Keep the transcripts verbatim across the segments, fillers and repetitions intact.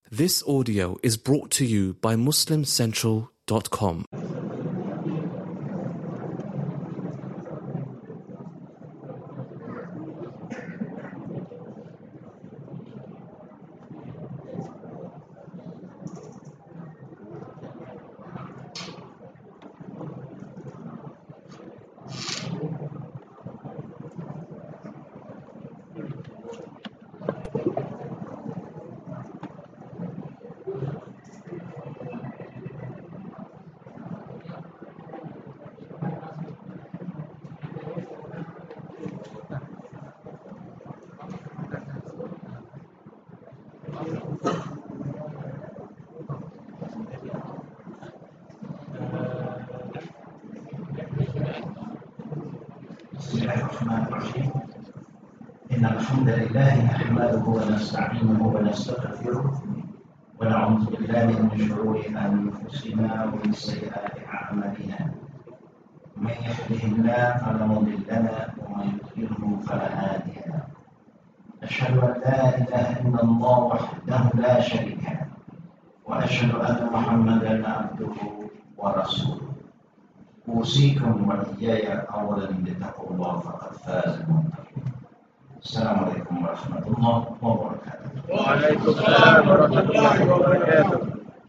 This audio is brought to you by Muslim Central dot com. بسم الله الرحمن الرحيم. إن الحمد لله نحمده ونستعينه ونستغفره ونعوذ بالله من شرور أنفسنا ومن سيئات أعمالنا. من يهده الله فلا مضل له ومن يضلله فلا هادي له. أشهد أن لا إله إلا الله وحده لا شريك له وأشهد أن محمدا عبده ورسوله. أوصيكم وإياي أولا بتقوى الله فقد فاز المتقون. السلام عليكم ورحمة الله وبركاته. وعليكم السلام ورحمة الله وبركاته.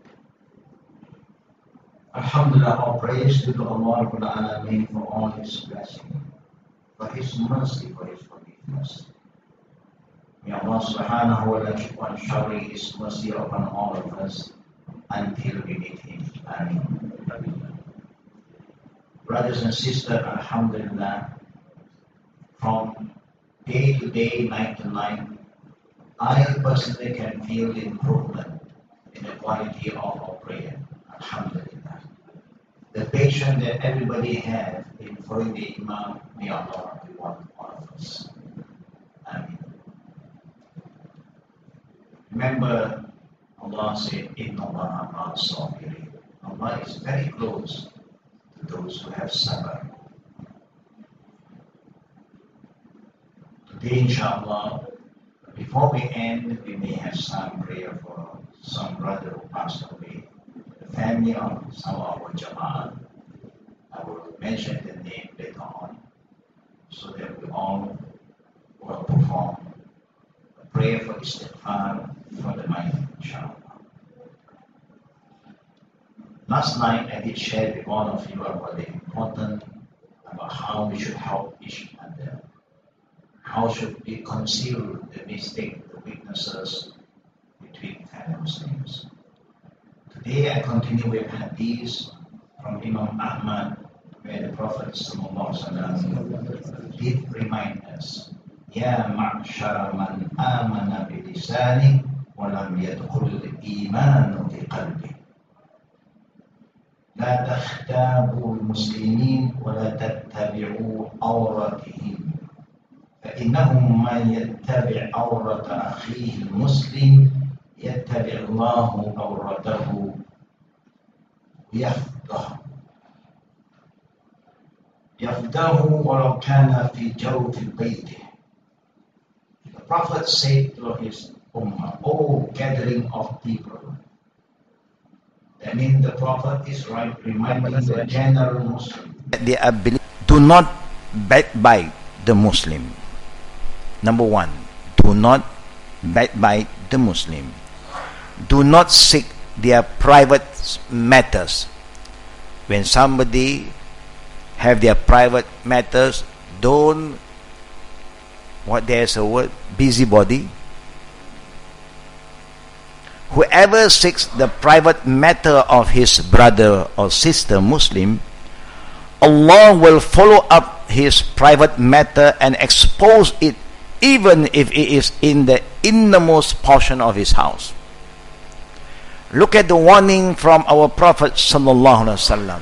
Alhamdulillah, all praise to Allah Rabbul Alameen for all His blessing, for His mercy, for His forgiveness. May Allah subhanahu wa ta'ala shower His mercy upon all of us until we meet Him. Ameen. Brothers and sisters, Alhamdulillah, from day to day, night to night, I personally can feel the improvement in the quality of our prayer. Alhamdulillah. The patience that everybody has in following the Imam, may Allah reward all of us. Ameen. Remember, Allah said, Inna Allah ma'as sabirin. Allah is very close to those who have sabr. Today, inshallah, before we end, we may have some prayer for some brother who passed away, the family of some of our Jama'at. I will mention the name later on, so that we all will perform a prayer for istighfar for the mind, inshallah. Last night I did share with all of you about the importance about how we should help each other. How should we conceal the mistake, the weaknesses between fellow Muslims. Today I continue with hadith from Imam Ahmad, where the Prophet ﷺ did remind us, Ya ma'shara man amana bilisani wa lam yadkhul al-iman fi qalbi. لا تختابوا المسلمين ولا تتبعوا عوراتهم فإنهم من يتبع عورة أخيه المسلم يتبع الله عورته يفضح يفضحه ولو كان في جوف بيته. The Prophet said to his ummah, O gathering of people, I mean, the Prophet is right, reminding the general Muslim. The ability, do not backbite the Muslim. Number one, do not backbite the Muslim. Do not seek their private matters. When somebody have their private matters, don't, what there's a word, busybody. Whoever seeks the private matter of his brother or sister Muslim, Allah will follow up his private matter and expose it, even if it is in the innermost portion of his house. Look at the warning from our Prophet sallallahu alaihi wasallam.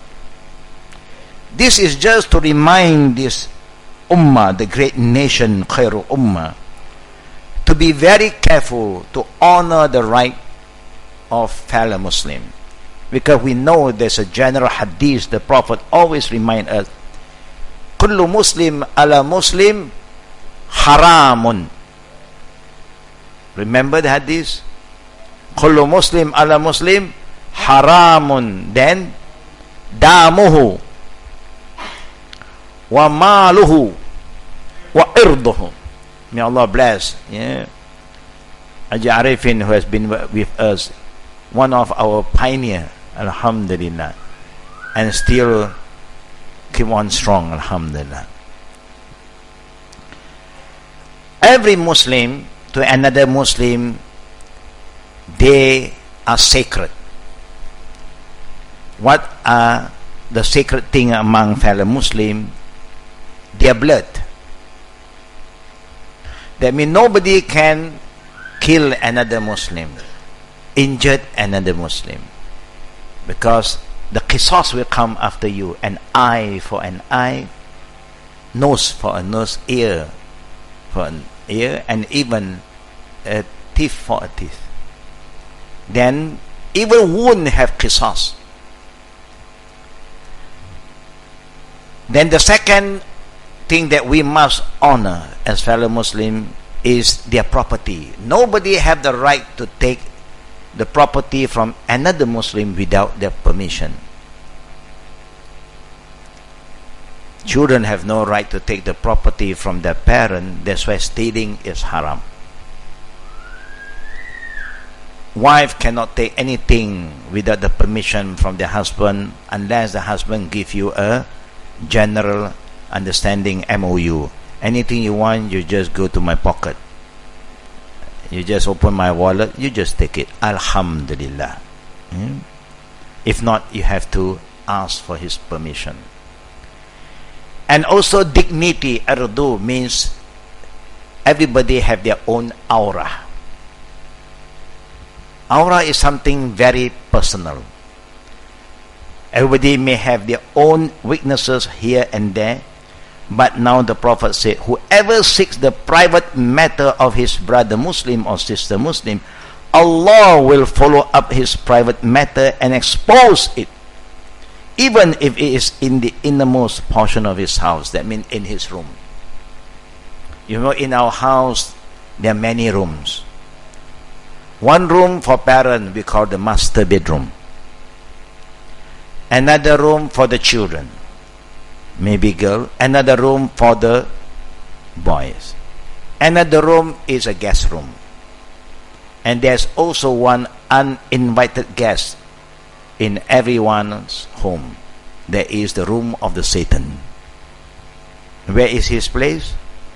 This is just to remind this ummah, the great nation, Khairul Ummah, to be very careful to honor the right of fellow Muslim. Because we know there's a general hadith, the Prophet always reminds us, Kullu Muslim ala Muslim haramun. Remember the hadith? kullu Muslim ala Muslim haramun, then damuhu wa maluhu wa irduhu. May Allah bless, yeah, Haji Arifin, who has been with us, one of our pioneer, alhamdulillah, and still keep on strong, alhamdulillah. Every Muslim to another Muslim, they are sacred. What are the sacred thing among fellow Muslim? Their blood. That means nobody can kill another Muslim, injured another Muslim, because the qisas will come after you. An eye for an eye, nose for a nose, ear for an ear, and even a teeth for a teeth. Then even wound have qisas. Then the second thing that we must honor as fellow Muslim is their property. Nobody have the right to take the property from another Muslim without their permission. Children have no right to take the property from their parent. That's why stealing is haram. Wife cannot take anything without the permission from the husband, unless the husband give you a general understanding M O U. Anything you want, you just go to my pocket. You just open my wallet, you just take it. Alhamdulillah. Hmm? If not, you have to ask for his permission. And also dignity, ardu, means everybody have their own aura. Aura is something very personal. Everybody may have their own weaknesses here and there, but now the Prophet said, whoever seeks the private matter of his brother Muslim or sister Muslim, Allah will follow up his private matter and expose it, even if it is in the innermost portion of his house. That means in his room. You know, in our house there are many rooms. One room for parents, we call the master bedroom. Another room for the children, maybe girl. Another room for the boys. Another room is a guest room. And there's also one uninvited guest in everyone's home. There is the room of the Satan. Where is his place?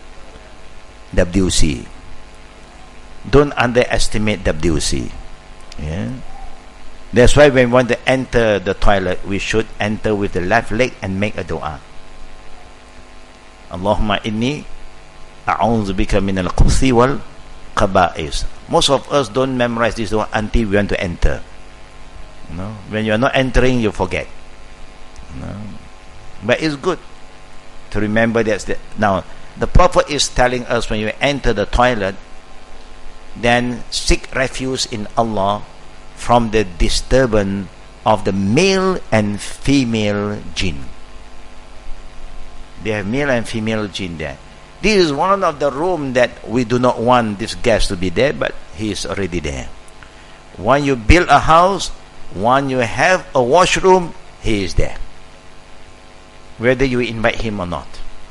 W C. Don't underestimate W C. Yeah. That's why when we want to enter the toilet, we should enter with the left leg and make a dua. Allahumma inni a'udhu bika min al-quthi wal qaba'is. Most of us don't memorize this dua until we want to enter. You know? When you are not entering, you forget. You know? But it's good to remember that. The, now, the Prophet is telling us, when you enter the toilet, then seek refuge in Allah from the disturbance of the male and female jinn. They have male and female jinn there. This is one of the rooms that we do not want this guest to be there, but he is already there. When you build a house, when you have a washroom, he is there, whether you invite him or not.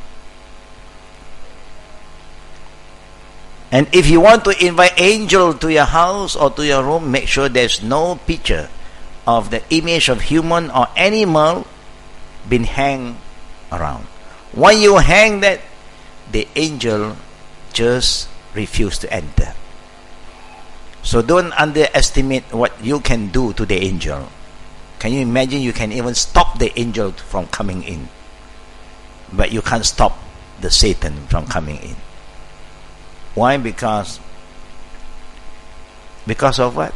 And if you want to invite angel to your house or to your room, make sure there's no picture of the image of human or animal been hang around. When you hang that, the angel just refuse to enter. So don't underestimate what you can do to the angel. Can you imagine? You can even stop the angel from coming in, but you can't stop the Satan from coming in. Why? Because because of what?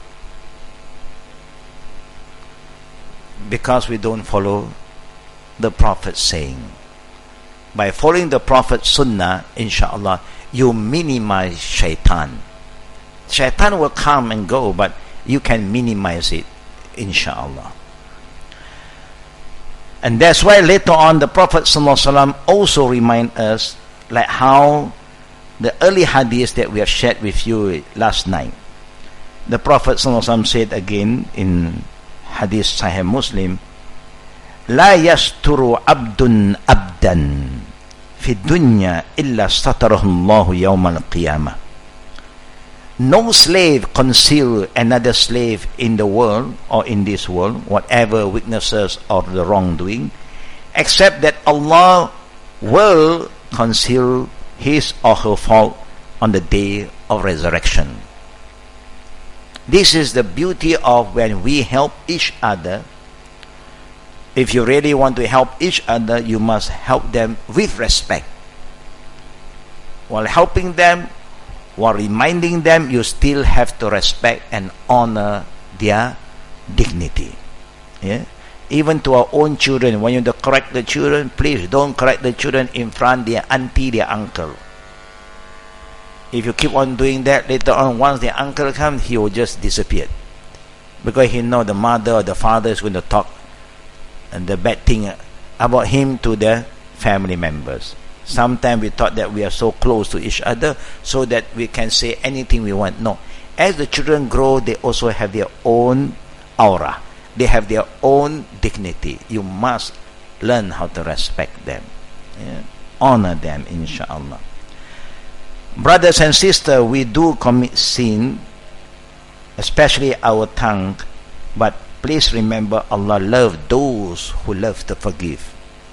Because we don't follow the Prophet's saying. By following the Prophet's sunnah, inshallah, you minimize shaitan. Shaitan will come and go, but you can minimize it, inshallah. And that's why later on the Prophet ﷺ also remind us, like how the early hadith that we have shared with you last night, The Prophet ﷺ said again in Hadith Sahih Muslim, لا يستر عبد عبدا في الدنيا إلا ستره الله يوم القيامة. No slave conceal another slave in the world or in this world, whatever weaknesses or the wrongdoing, except that Allah will conceal his or her fault on the day of resurrection. This is the beauty of when we help each other. If you really want to help each other, you must help them with respect. While helping them, while reminding them, you still have to respect and honor their dignity. Yeah? Even to our own children, when you correct the children, please don't correct the children in front of their auntie, their uncle. If you keep on doing that, later on, once the uncle comes, he will just disappear. Because he knows the mother or the father is going to talk and the bad thing about him to the family members. Sometimes we thought that we are so close to each other so that we can say anything we want. No. As the children grow, they also have their own aura. They have their own dignity. You must learn how to respect them. Yeah? Honor them, inshallah. Brothers and sisters, we do commit sin, especially our tongue, but please remember, Allah loves those who love to forgive.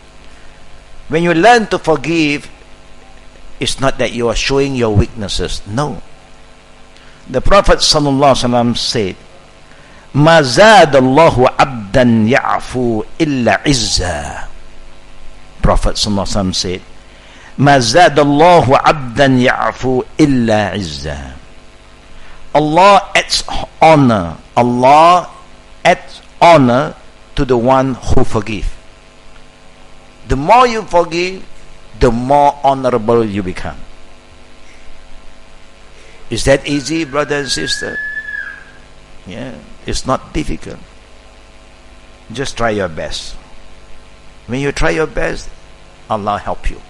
When you learn to forgive, it's not that you are showing your weaknesses. No. The Prophet ﷺ said, مَا زَادَ اللَّهُ عَبْدًا يَعْفُو إِلَّا عِزًّا. Prophet ﷺ said, مَا زَادَ اللَّهُ عَبْدًا يَعْفُو إِلَّا عِزًّا. Allah adds honor. Allah adds honor to the one who forgives. The more you forgive, the more honorable you become. Is that easy, brother and sister? Yeah, it's not difficult. Just try your best. When you try your best, Allah help you.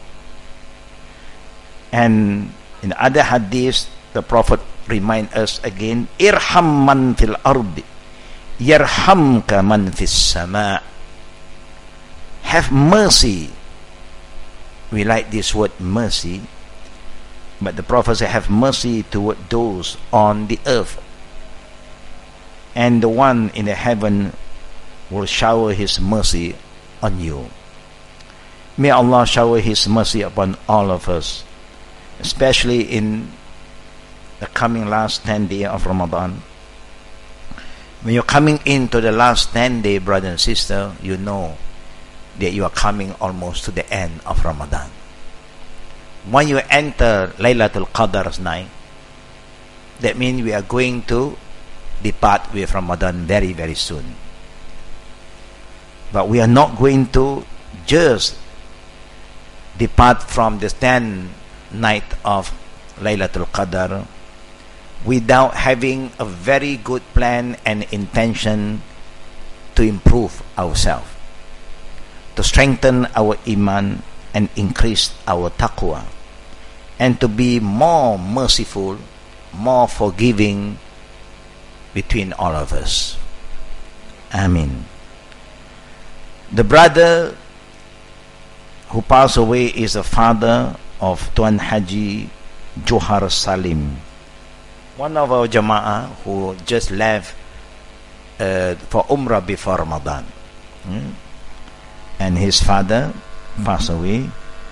And in other hadiths, the Prophet remind us again, irham man fil ardi yarhamka man fis sama'. Have mercy. We like this word mercy, but the Prophet said, have mercy toward those on the earth, and the one in the heaven will shower his mercy on you. May Allah shower his mercy upon all of us, especially in the coming last ten days of Ramadan. When you're coming into the last ten days, brother and sister, you know that you are coming almost to the end of Ramadan. When you enter Laylatul Qadar's night, that means we are going to depart with Ramadan very, very soon. But we are not going to just depart from the tenth night of Laylatul Qadar without having a very good plan and intention to improve ourselves, to strengthen our iman and increase our taqwa, and to be more merciful, more forgiving between all of us. Amen. The brother who passed away is the father of Tuan Haji Johar Salim, one of our Jama'ah who just left uh, for Umrah before Ramadan. Hmm? And his father passed away,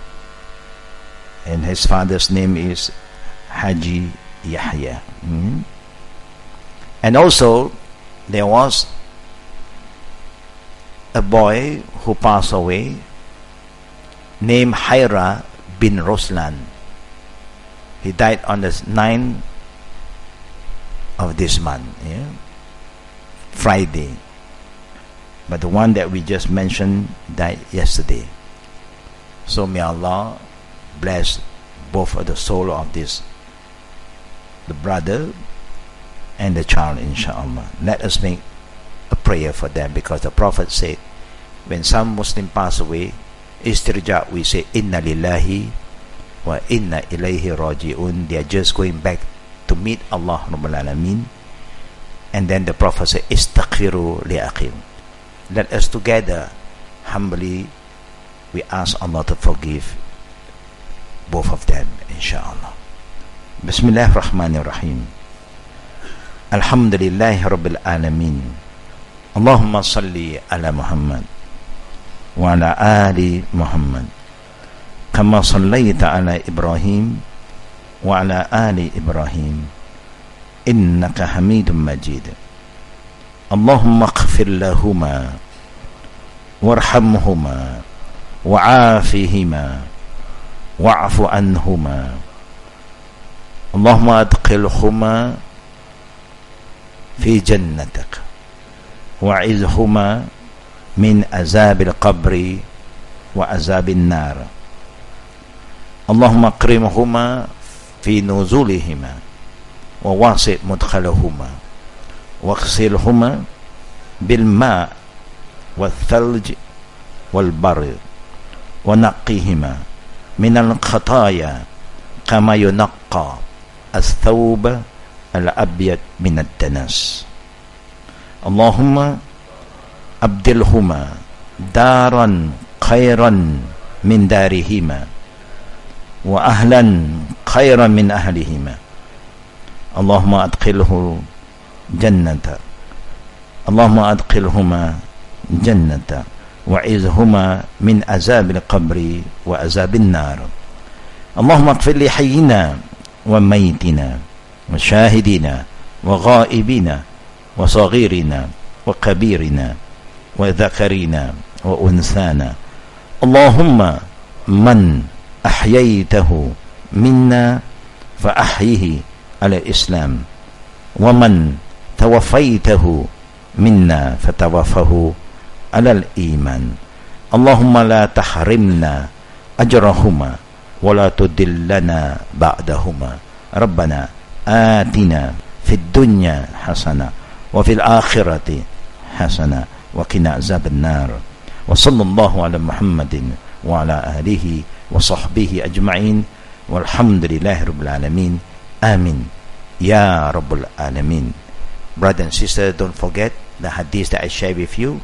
and his father's name is Haji Yahya. Hmm? And also there was a boy who passed away named Haira bin Roslan. He died on the ninth of this month, yeah? Friday. But the one that we just mentioned died yesterday. So may Allah bless both of the soul of this, the brother and the child, inshallah. Let us make a prayer for them, because the Prophet said, when some Muslim pass away, istirja, we say inna lillahi wa inna ilayhi raji'un. They are just going back to meet Allah Rabbul Alameen. And then the Prophet said, Istaghfiru li akhim. Let us together humbly we ask Allah to forgive both of them, inshallah. Bismillahir Rahmanir Rahim. Alhamdulillahi Rabbil Alameen. Allahumma salli ala Muhammad wa ala ali Muhammad kama sallaita ala Ibrahim wa ala ali Ibrahim innaka Hamidum Majid. Allahumma ighfir lahuma warhamhuma wa'afihima wa'fu anhuma. Allahumma adkhilhuma fi jannatik wa'izhuma min azabil qabri wa azabil nar. Allahumma akrimhuma fi nuzulihima wa wasi' mudkhalahuma waghsilhuma bil ma' wal thalj wal barr wa naqqihima min al khataya kama yunaqqa as-thawb al-abyad min ad-danas. Allahumma abdilhuma daran khairan min darihima wa ahlan khairan min ahlihima. Allahumma adkhilhu jannata. Allahumma adkhilhuma jannata wa'izhuma min azabil qabri wa azabil nar. Allahumma ighfir li hayyina wa mayyitina wa shahidina wa ghaibina wa saghirina wa kabirina wa dhakarina wa unsana. Allahumma man ahyaytahu minna fa ahyihi ala islam wa man tawaffaytahu minna fa tawaffahu ala al-iman. Allahumma la tahrimna ajrahuma wa la tudillana ba'dahuma. Rabbana atina fid dunya hasanah wa fil akhirati hasanah wa qina azaban nar. Wa sallallahu ala Muhammadin wa ala alihi wa sahbihi ajma'in walhamdulillahi rabbil alamin. Amin ya rabbul alamin. Brothers and sisters, don't forget the hadith that I share with you.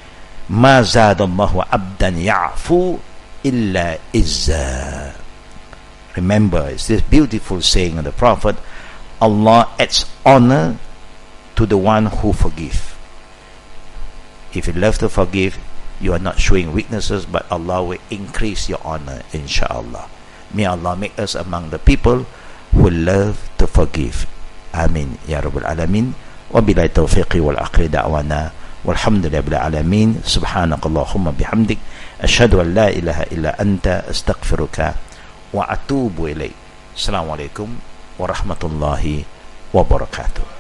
Ma zadallahu abdan ya'fu illa izza. Remember, it's this beautiful saying of the Prophet, Allah adds honor to the one who forgive. If you love to forgive, you are not showing weaknesses, but Allah will increase your honor, inshallah. May Allah make us among the people who love to forgive. Amin ya rabbal alamin. Wa billahi tawfiqi wal akhir da'wana walhamdulillahi rabbil alamin. Subhanakallahumma bihamdik asyhadu an la ilaha illa anta astaghfiruka wa atubu ilaik. Assalamualaikum warahmatullahi wabarakatuh.